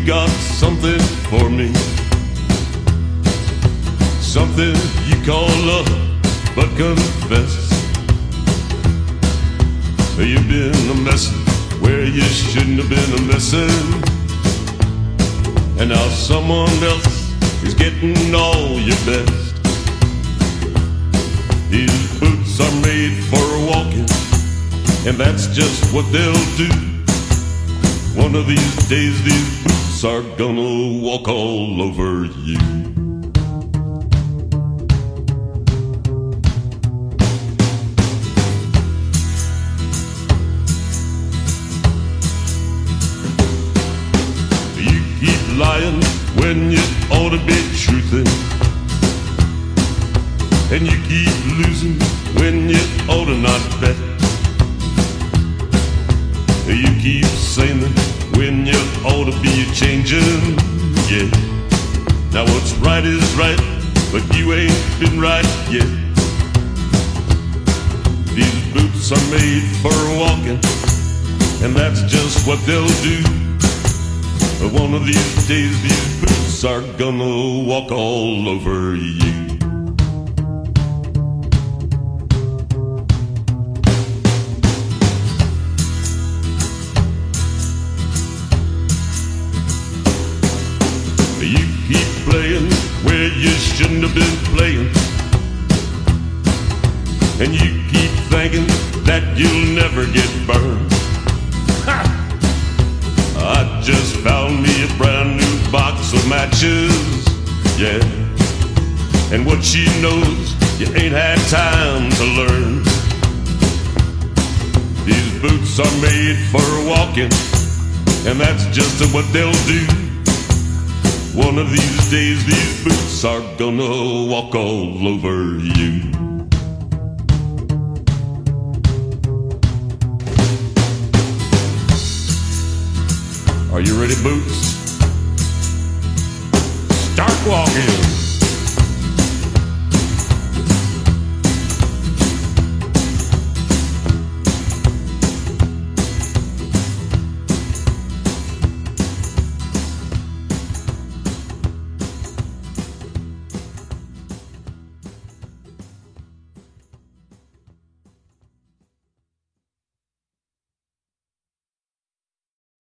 got something for me, something you call love, but confess you've been a messin' where you shouldn't have been a messin', and now someone else is getting all your best. These boots are made for walking, and that's just what they'll do. One of these days these boots are gonna walk all over you. You keep lying when you ought to be truthing, and you keep losing when you ought to not bet. You keep saying that when you ought to be changing, yeah. Now what's right is right, but you ain't been right yet. These boots are made for walking, and that's just what they'll do. But one of these days these boots are gonna walk all over you. You keep playing where you shouldn't have been playing, and you keep thinking that you'll never get burned. Ha! I just found me a brand new box of matches, yeah. And what she knows, you ain't had time to learn. These boots are made for walking, and that's just what they'll do. One of these days these boots are gonna walk all over you. Are you ready, boots? Start walking.